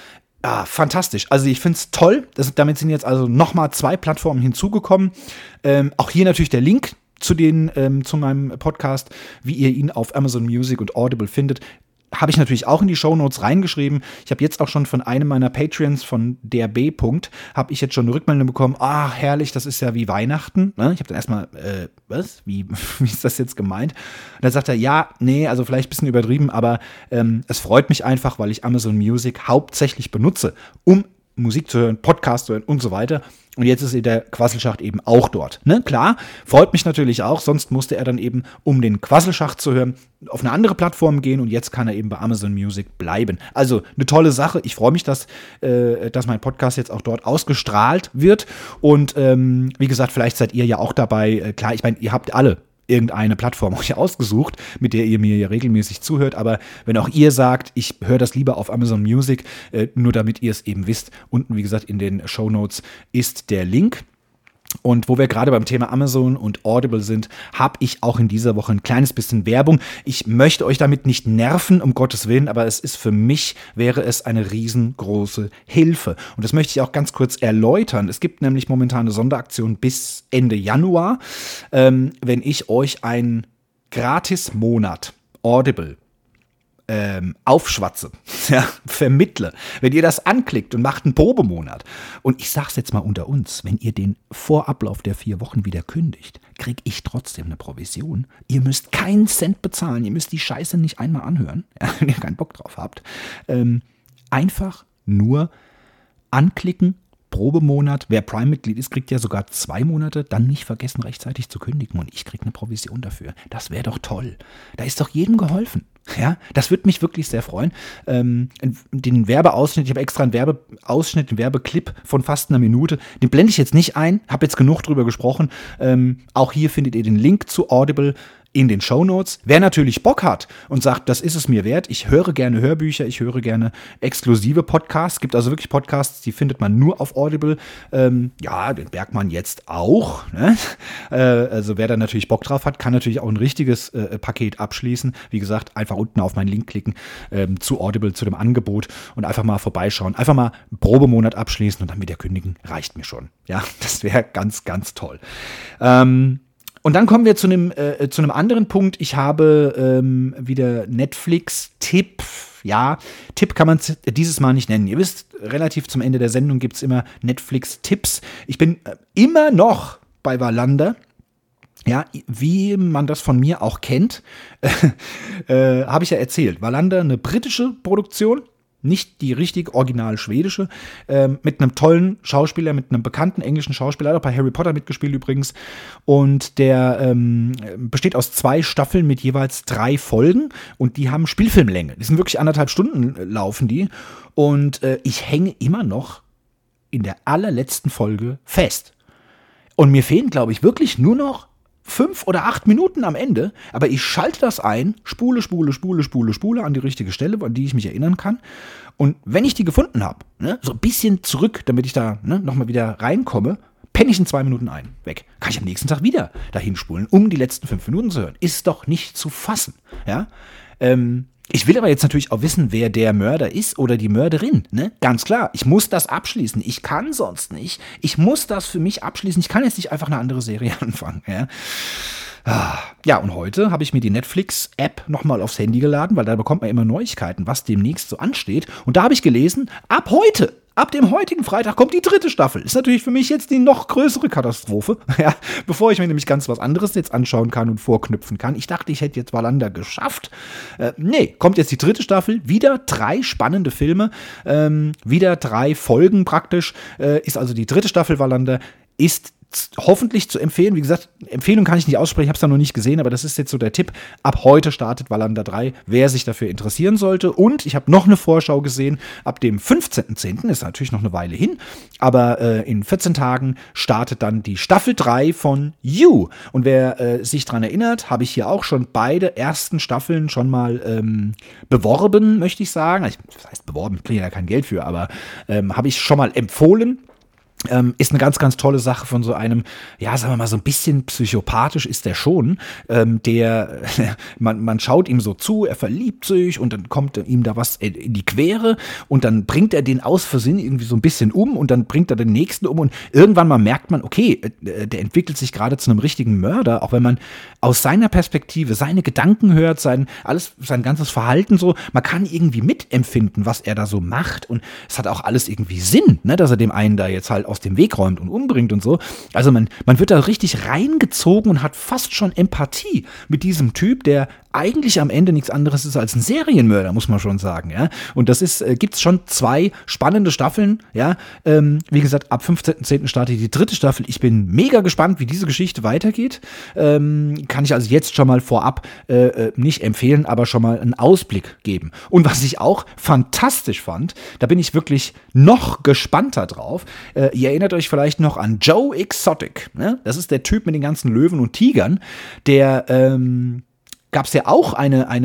fantastisch. Also ich finde es toll. Damit sind jetzt also nochmal 2 Plattformen hinzugekommen. Auch hier natürlich der Link zu meinem Podcast, wie ihr ihn auf Amazon Music und Audible findet. Habe ich natürlich auch in die Shownotes reingeschrieben. Ich habe jetzt auch schon von einem meiner Patreons, von der B. habe ich jetzt schon eine Rückmeldung bekommen. Herrlich, das ist ja wie Weihnachten. Ne? Ich habe dann erstmal, was? Wie ist das jetzt gemeint? Und dann sagt er, ja, nee, also vielleicht ein bisschen übertrieben, aber es freut mich einfach, weil ich Amazon Music hauptsächlich benutze, um Musik zu hören, Podcast zu hören und so weiter. Und jetzt ist der Quasselschacht eben auch dort. Ne? Klar, freut mich natürlich auch, sonst musste er dann eben, um den Quasselschacht zu hören, auf eine andere Plattform gehen und jetzt kann er eben bei Amazon Music bleiben. Also eine tolle Sache. Ich freue mich, dass mein Podcast jetzt auch dort ausgestrahlt wird. Und wie gesagt, vielleicht seid ihr ja auch dabei. Klar, ich meine, ihr habt alle irgendeine Plattform euch ausgesucht, mit der ihr mir ja regelmäßig zuhört, aber wenn auch ihr sagt, ich höre das lieber auf Amazon Music, nur damit ihr es eben wisst, unten, wie gesagt, in den Shownotes ist der Link. Und wo wir gerade beim Thema Amazon und Audible sind, habe ich auch in dieser Woche ein kleines bisschen Werbung. Ich möchte euch damit nicht nerven, um Gottes Willen, aber für mich wäre es eine riesengroße Hilfe. Und das möchte ich auch ganz kurz erläutern. Es gibt nämlich momentan eine Sonderaktion bis Ende Januar, wenn ich euch einen Gratis-Monat Audible aufschwatze, vermittle, wenn ihr das anklickt und macht einen Probemonat. Und ich sag's jetzt mal unter uns, wenn ihr den vor Ablauf der 4 Wochen wieder kündigt, kriege ich trotzdem eine Provision. Ihr müsst keinen Cent bezahlen, ihr müsst die Scheiße nicht einmal anhören, wenn ihr keinen Bock drauf habt. Einfach nur anklicken, Probemonat. Wer Prime-Mitglied ist, kriegt ja sogar 2 Monate. Dann nicht vergessen, rechtzeitig zu kündigen. Und ich kriege eine Provision dafür. Das wäre doch toll. Da ist doch jedem geholfen. Ja, das würde mich wirklich sehr freuen. Den Werbeausschnitt, ich habe extra einen Werbeausschnitt, einen Werbeclip von fast einer Minute. Den blende ich jetzt nicht ein. Habe jetzt genug drüber gesprochen. Auch hier findet ihr den Link zu Audible in den Shownotes. Wer natürlich Bock hat und sagt, das ist es mir wert, ich höre gerne Hörbücher, ich höre gerne exklusive Podcasts. Es gibt also wirklich Podcasts, die findet man nur auf Audible. Den Bergmann jetzt auch. Ne? Also wer da natürlich Bock drauf hat, kann natürlich auch ein richtiges Paket abschließen. Wie gesagt, einfach unten auf meinen Link klicken zu Audible, zu dem Angebot und einfach mal vorbeischauen. Einfach mal einen Probemonat abschließen und dann wieder kündigen. Reicht mir schon. Ja, das wäre ganz, ganz toll. Und dann kommen wir zu einem anderen Punkt. Ich habe wieder Netflix-Tipp. Ja, Tipp kann man dieses Mal nicht nennen. Ihr wisst, relativ zum Ende der Sendung gibt es immer Netflix-Tipps. Ich bin immer noch bei Wallander. Ja, wie man das von mir auch kennt, habe ich ja erzählt. Wallander, eine britische Produktion. Nicht die richtig original schwedische, mit einem tollen Schauspieler, mit einem bekannten englischen Schauspieler, hat auch bei Harry Potter mitgespielt übrigens. Und der besteht aus 2 Staffeln mit jeweils 3 Folgen und die haben Spielfilmlänge. Die sind wirklich 1,5 Stunden laufen die. Und ich hänge immer noch in der allerletzten Folge fest. Und mir fehlen, glaube ich, wirklich nur noch 5 oder 8 Minuten am Ende, aber ich schalte das ein, spule an die richtige Stelle, an die ich mich erinnern kann. Und wenn ich die gefunden habe, ne, so ein bisschen zurück, damit ich da nochmal wieder reinkomme, penne ich in 2 Minuten ein. Weg. Kann ich am nächsten Tag wieder dahin spulen, um die letzten 5 Minuten zu hören. Ist doch nicht zu fassen. Ja? Ich will aber jetzt natürlich auch wissen, wer der Mörder ist oder die Mörderin. Ne? Ganz klar, ich muss das abschließen. Ich kann sonst nicht. Ich muss das für mich abschließen. Ich kann jetzt nicht einfach eine andere Serie anfangen. Ja, und heute habe ich mir die Netflix-App nochmal aufs Handy geladen, weil da bekommt man immer Neuigkeiten, was demnächst so ansteht. Und da habe ich gelesen, ab dem heutigen Freitag kommt die 3. Staffel. Ist natürlich für mich jetzt die noch größere Katastrophe, ja, bevor ich mir nämlich ganz was anderes jetzt anschauen kann und vorknüpfen kann. Ich dachte, ich hätte jetzt Wallander geschafft. Nee, kommt jetzt die 3. Staffel, wieder 3 spannende Filme, wieder 3 Folgen praktisch, ist also die 3. Staffel Wallander, ist hoffentlich zu empfehlen. Wie gesagt, Empfehlung kann ich nicht aussprechen, ich habe es da noch nicht gesehen, aber das ist jetzt so der Tipp. Ab heute startet Wallander 3, wer sich dafür interessieren sollte. Und ich habe noch eine Vorschau gesehen, ab dem 15.10., ist natürlich noch eine Weile hin, aber in 14 Tagen startet dann die Staffel 3 von You. Und wer sich daran erinnert, habe ich hier auch schon beide ersten Staffeln schon mal beworben, möchte ich sagen. Das heißt beworben, ich kriege ja kein Geld für, aber habe ich schon mal empfohlen. Ist eine ganz, ganz tolle Sache von so einem, ja, sagen wir mal, so ein bisschen psychopathisch ist der schon. Man schaut ihm so zu, er verliebt sich und dann kommt ihm da was in die Quere und dann bringt er den aus Versehen irgendwie so ein bisschen um und dann bringt er den nächsten um und irgendwann mal merkt man, okay, der entwickelt sich gerade zu einem richtigen Mörder, auch wenn man aus seiner Perspektive seine Gedanken hört, sein ganzes Verhalten so, man kann irgendwie mitempfinden, was er da so macht und es hat auch alles irgendwie Sinn, ne, dass er dem einen da jetzt halt aus dem Weg räumt und umbringt und so. Also man wird da richtig reingezogen und hat fast schon Empathie mit diesem Typ, der eigentlich am Ende nichts anderes ist als ein Serienmörder, muss man schon sagen, ja. Und das gibt's schon 2 spannende Staffeln, ja. Wie gesagt, ab 15.10. startet die 3. Staffel. Ich bin mega gespannt, wie diese Geschichte weitergeht. Kann ich also jetzt schon mal vorab nicht empfehlen, aber schon mal einen Ausblick geben. Und was ich auch fantastisch fand, da bin ich wirklich noch gespannter drauf. Ihr erinnert euch vielleicht noch an Joe Exotic, ne? Das ist der Typ mit den ganzen Löwen und Tigern, der gab es ja auch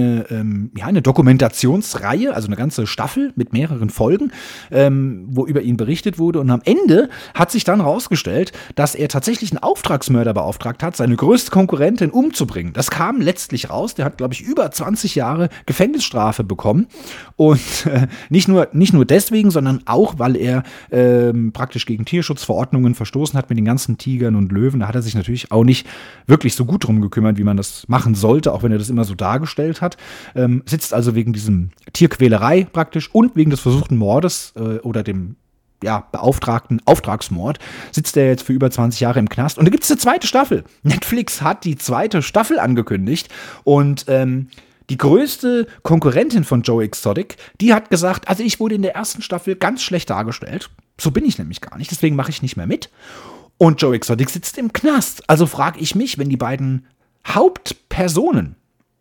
eine Dokumentationsreihe, also eine ganze Staffel mit mehreren Folgen, wo über ihn berichtet wurde. Und am Ende hat sich dann rausgestellt, dass er tatsächlich einen Auftragsmörder beauftragt hat, seine größte Konkurrentin umzubringen. Das kam letztlich raus. Der hat, glaube ich, über 20 Jahre Gefängnisstrafe bekommen. Und nicht nur deswegen, sondern auch, weil er praktisch gegen Tierschutzverordnungen verstoßen hat mit den ganzen Tigern und Löwen. Da hat er sich natürlich auch nicht wirklich so gut drum gekümmert, wie man das machen sollte, auch wenn er das immer so dargestellt hat, sitzt also wegen diesem Tierquälerei praktisch und wegen des versuchten Mordes oder dem beauftragten Auftragsmord, sitzt er jetzt für über 20 Jahre im Knast. Und da gibt es eine 2. Staffel. Netflix hat die 2. Staffel angekündigt und die größte Konkurrentin von Joe Exotic, die hat gesagt, also ich wurde in der 1. Staffel ganz schlecht dargestellt. So bin ich nämlich gar nicht, deswegen mache ich nicht mehr mit. Und Joe Exotic sitzt im Knast. Also frage ich mich, wenn die beiden Hauptpersonen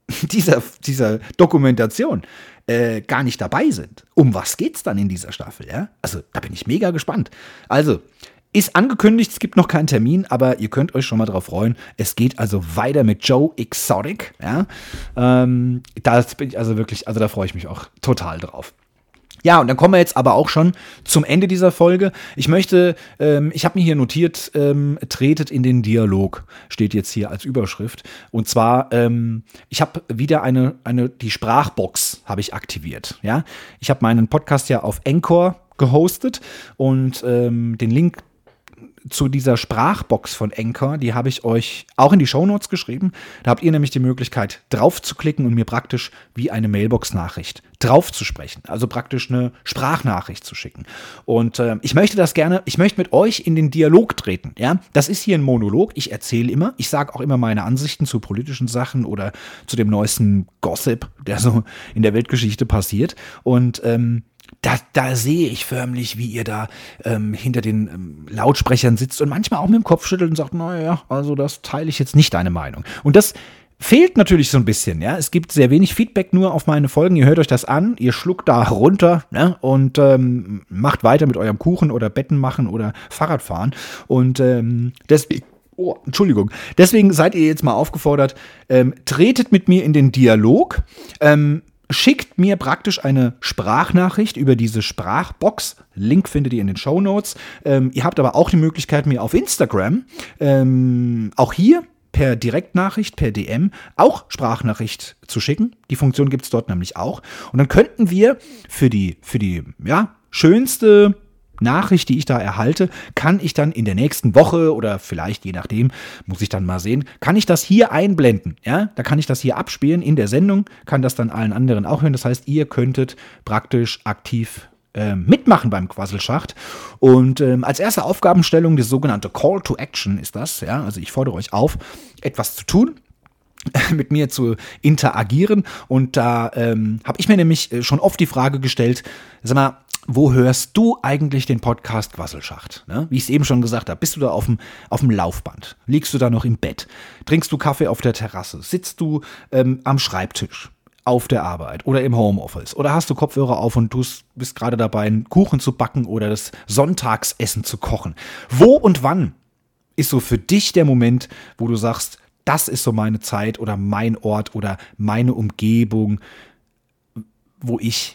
dieser Dokumentation gar nicht dabei sind. Um was geht's dann in dieser Staffel? Ja? Also da bin ich mega gespannt. Also ist angekündigt, es gibt noch keinen Termin, aber ihr könnt euch schon mal drauf freuen. Es geht also weiter mit Joe Exotic. Ja? Da bin ich also wirklich, also da freue ich mich auch total drauf. Ja, und dann kommen wir jetzt aber auch schon zum Ende dieser Folge. Ich habe mir hier notiert, tretet in den Dialog, steht jetzt hier als Überschrift. Und zwar, ich habe wieder die Sprachbox habe ich aktiviert. Ja, ich habe meinen Podcast ja auf Anchor gehostet und den Link zu dieser Sprachbox von Anchor, die habe ich euch auch in die Shownotes geschrieben. Da habt ihr nämlich die Möglichkeit, drauf zu klicken und mir praktisch wie eine Mailbox-Nachricht drauf zu sprechen. Also praktisch eine Sprachnachricht zu schicken. Und ich möchte mit euch in den Dialog treten. Ja? Das ist hier ein Monolog. Ich erzähle immer. Ich sage auch immer meine Ansichten zu politischen Sachen oder zu dem neuesten Gossip, der so in der Weltgeschichte passiert. Und da sehe ich förmlich, wie ihr da hinter den Lautsprechern sitzt und manchmal auch mit dem Kopf schüttelt und sagt, naja, also das teile ich jetzt nicht, deine Meinung. Und das fehlt natürlich so ein bisschen, ja. Es gibt sehr wenig Feedback nur auf meine Folgen. Ihr hört euch das an, ihr schluckt da runter, ne? Und macht weiter mit eurem Kuchen oder Betten machen oder Fahrradfahren. Und deswegen. Oh, Entschuldigung. Deswegen seid ihr jetzt mal aufgefordert, tretet mit mir in den Dialog. Schickt mir praktisch eine Sprachnachricht über diese Sprachbox. Link findet ihr in den Shownotes. Ihr habt aber auch die Möglichkeit, mir auf Instagram, auch hier per Direktnachricht, per DM, auch Sprachnachricht zu schicken. Die Funktion gibt es dort nämlich auch. Und dann könnten wir für die schönste Nachricht, die ich da erhalte, kann ich dann in der nächsten Woche oder vielleicht, je nachdem, muss ich dann mal sehen, kann ich das hier einblenden. Ja? Da kann ich das hier abspielen in der Sendung, kann das dann allen anderen auch hören. Das heißt, ihr könntet praktisch aktiv mitmachen beim Quasselschacht. Und als erste Aufgabenstellung, die sogenannte Call to Action ist das. Ja? Also ich fordere euch auf, etwas zu tun, mit mir zu interagieren. Und da habe ich mir nämlich schon oft die Frage gestellt, sag mal, wo hörst du eigentlich den Podcast Quasselschacht? Ne? Wie ich es eben schon gesagt habe, bist du da auf dem Laufband? Liegst du da noch im Bett? Trinkst du Kaffee auf der Terrasse? Sitzt du am Schreibtisch auf der Arbeit oder im Homeoffice? Oder hast du Kopfhörer auf und du bist gerade dabei, einen Kuchen zu backen oder das Sonntagsessen zu kochen? Wo und wann ist so für dich der Moment, wo du sagst, das ist so meine Zeit oder mein Ort oder meine Umgebung, wo ich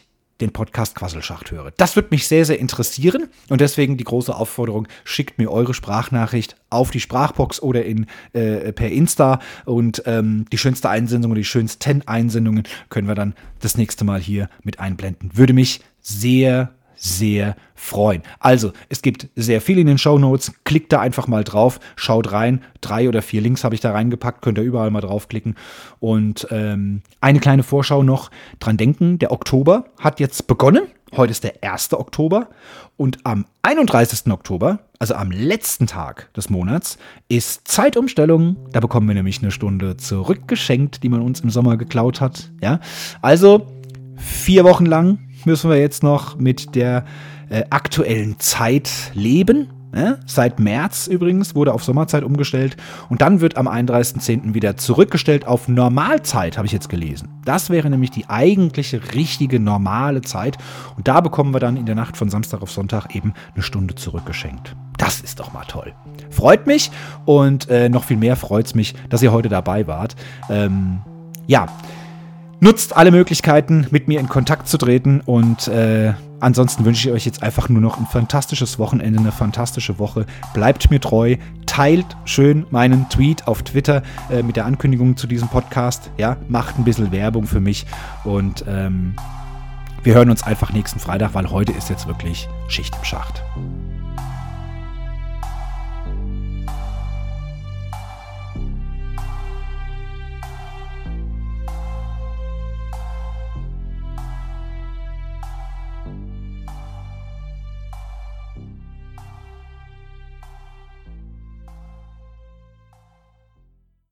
den Podcast Quasselschacht höre. Das würde mich sehr, sehr interessieren und deswegen die große Aufforderung, schickt mir eure Sprachnachricht auf die Sprachbox oder per Insta und die schönste Einsendung oder die schönsten Einsendungen können wir dann das nächste Mal hier mit einblenden. Würde mich sehr, sehr freuen. Also, es gibt sehr viel in den Shownotes. Klickt da einfach mal drauf, schaut rein. 3 oder 4 Links habe ich da reingepackt, könnt ihr überall mal draufklicken. Und eine kleine Vorschau noch, dran denken, der Oktober hat jetzt begonnen. Heute ist der 1. Oktober und am 31. Oktober, also am letzten Tag des Monats, ist Zeitumstellung. Da bekommen wir nämlich eine Stunde zurückgeschenkt, die man uns im Sommer geklaut hat. Ja? Also 4 Wochen lang müssen wir jetzt noch mit der aktuellen Zeit leben. Seit März übrigens wurde auf Sommerzeit umgestellt und dann wird am 31.10. wieder zurückgestellt auf Normalzeit, habe ich jetzt gelesen. Das wäre nämlich die eigentliche, richtige, normale Zeit und da bekommen wir dann in der Nacht von Samstag auf Sonntag eben eine Stunde zurückgeschenkt. Das ist doch mal toll. Freut mich und noch viel mehr freut es mich, dass ihr heute dabei wart. Nutzt alle Möglichkeiten, mit mir in Kontakt zu treten und ansonsten wünsche ich euch jetzt einfach nur noch ein fantastisches Wochenende, eine fantastische Woche. Bleibt mir treu, teilt schön meinen Tweet auf Twitter mit der Ankündigung zu diesem Podcast. Ja, macht ein bisschen Werbung für mich und wir hören uns einfach nächsten Freitag, weil heute ist jetzt wirklich Schicht im Schacht.